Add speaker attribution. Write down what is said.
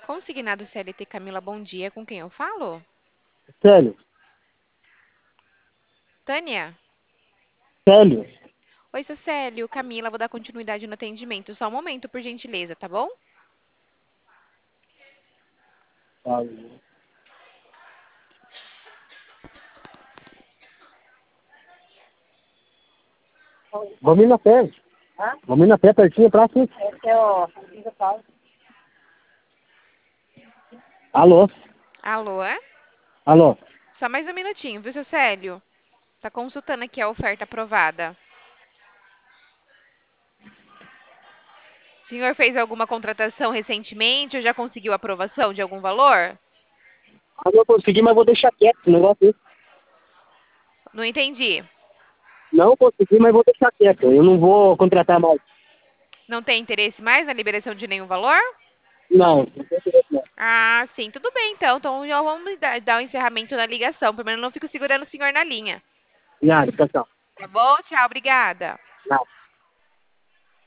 Speaker 1: Consignado CLT Camila, bom dia. Com quem eu falo?
Speaker 2: Célio,
Speaker 1: Tânia?
Speaker 2: Célio.
Speaker 1: Oi, seu Célio. Camila, vou dar continuidade no atendimento. Só um momento, por gentileza, tá bom?
Speaker 2: Ah, vamos ir na pé. Vamos ir na pé, pertinho, pra aqui. Alô?
Speaker 1: Alô?
Speaker 2: Alô?
Speaker 1: Só mais um minutinho, viu, seu Célio? Tá consultando aqui a oferta aprovada. O senhor fez alguma contratação recentemente ou já conseguiu aprovação de algum valor?
Speaker 2: Ah, não consegui, mas vou deixar quieto esse negócio aí.
Speaker 1: Não entendi.
Speaker 2: Não consegui, mas vou deixar quieto. Eu não vou contratar mais.
Speaker 1: Não tem interesse mais na liberação de nenhum valor?
Speaker 2: Não, não tem interesse não.
Speaker 1: Ah, sim, tudo bem então. Então já vamos dar o encerramento da ligação. Primeiro, eu não fico segurando o senhor na linha.
Speaker 2: Nada, tchau, tchau.
Speaker 1: Tá bom? Tchau, obrigada.
Speaker 2: Nada.